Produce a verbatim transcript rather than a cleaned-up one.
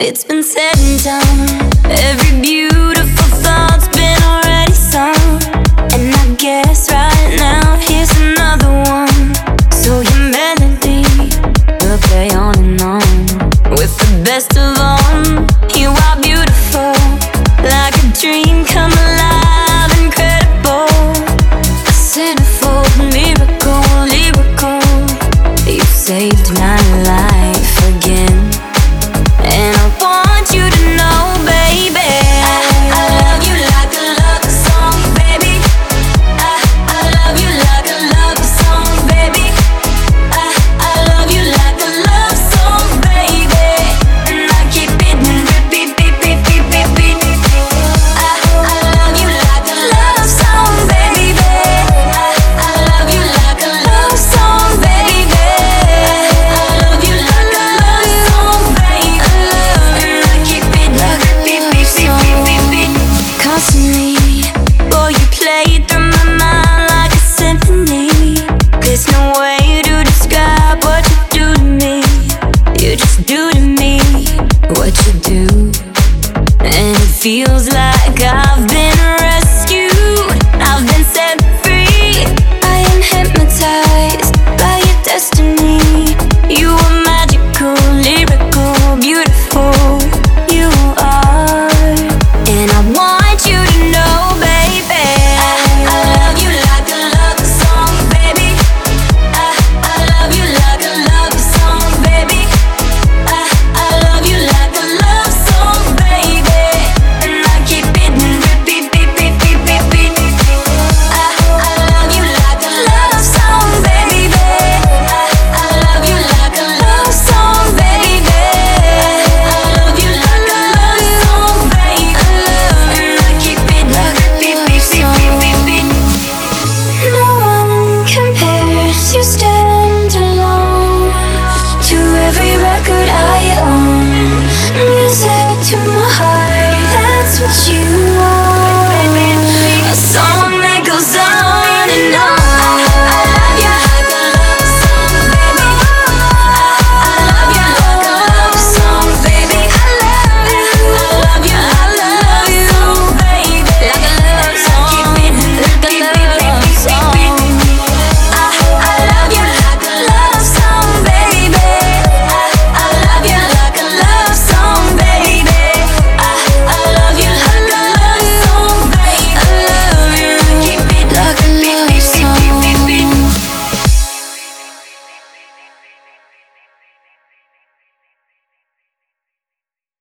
It's been said and done. Every beautiful thought's been already sung. And I guess right now here's another one. So your melody will play on and on. With the best of all, you are beautiful, like a dream come alive, incredible. A centerfold miracle, lyrical. You saved my life again. And I want you to know, baby, I, I love you like a love song, baby. I, I love you like a love song, baby. I, I love you like a love song, baby. And I keep it in repeat, beat, beat, beat, beat, beat. I, I love you like a love song, baby. I, I love you like a love song, baby. I love you like a love song, baby. Constantly, boy, you play through my mind like a symphony. There's no way to describe what you do to me. You just do to me what you do, and it feels like